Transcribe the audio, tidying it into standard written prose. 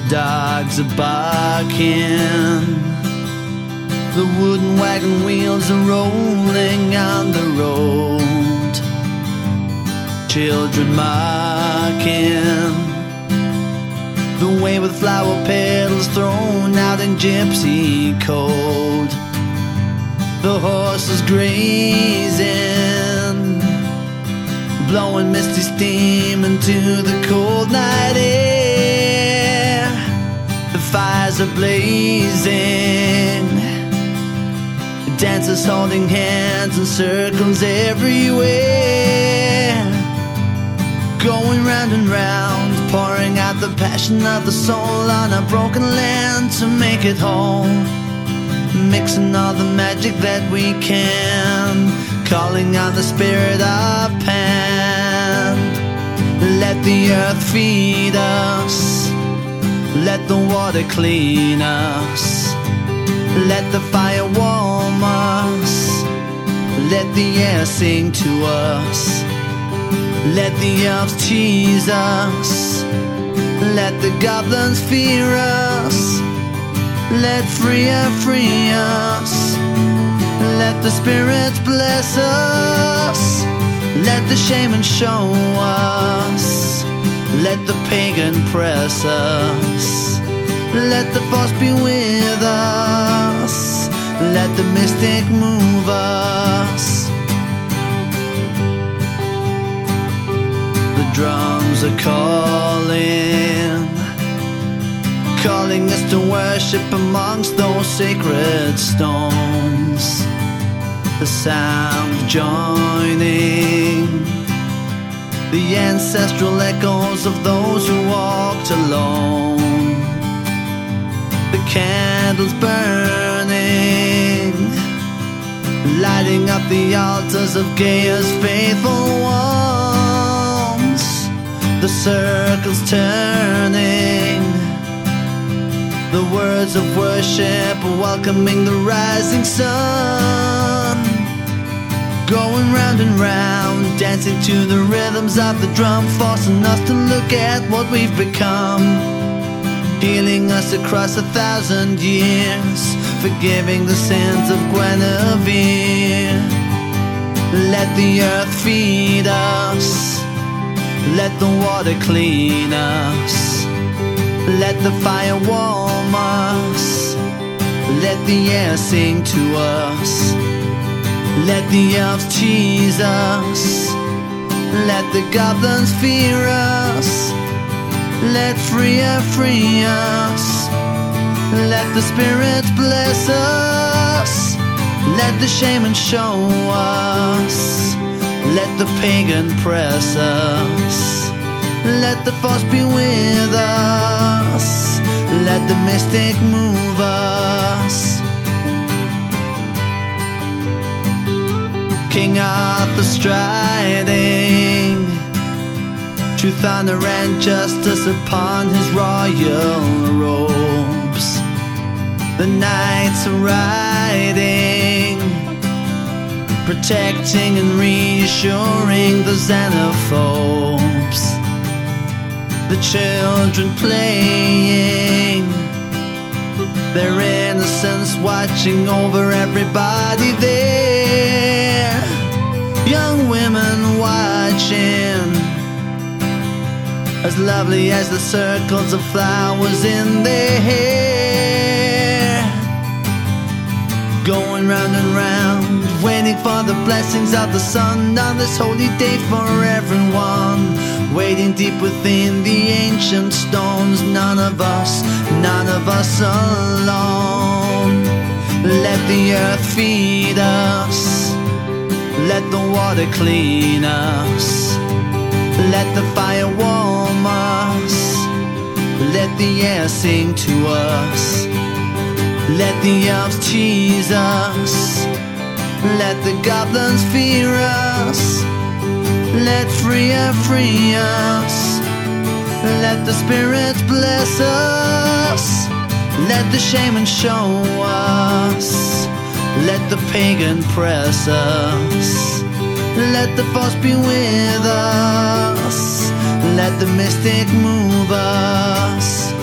dogs are barking, the wooden wagon wheels are rolling on the road, children marking the way with flower petals thrown out in gypsy code. The horses grazing, blowing misty steam into the cold night air. The fires are blazing, dancers holding hands in circles everywhere, going round and round, pouring out the passion of the soul on a broken land to make it whole, mixing all the magic that we can, calling on the spirit of Pan. Let the earth feed us, let the water clean us, let the fire warm us, let the air sing to us, let the elves tease us, let the goblins fear us, let Freya free us, let the spirits bless us, let the shaman show us, let the pagan press us, let the force be with us, let the mystic move us. The drums are calling us to worship amongst those sacred stones. The sound joining the ancestral echoes of those who walked alone. The candles burning, lighting up the altars of Gaia's faithful ones. The circles turning, the words of worship welcoming the rising sun, going round and round, dancing to the rhythms of the drum, forcing us to look at what we've become, healing us across 1,000 years, forgiving the sins of Guinevere. Let the earth feed us, let the water clean us, let the fire warm us, let the air sing to us, let the elves tease us, let the goblins fear us, let Freya free us, let the spirits bless us, let the shaman show us, let the pagan press us, let the force be with us, let the mystic move us. King Arthur striding, true thunder and justice upon his royal robes. The knights are riding, protecting and reassuring the xenophobes. The children playing, their innocence watching over everybody there. Young women watching, as lovely as the circles of flowers in their hair, going round and round, waiting for the blessings of the sun on this holy day for everyone, waiting deep within the ancient stones. None of us alone. Let the earth feed us, let the water clean us, let the fire warm us, let the air sing to us, let the elves tease us, let the goblins fear us, let Freya free us, let the spirits bless us, let the shaman show us, let the pagan press us, let the force be with us, let the mystic move us.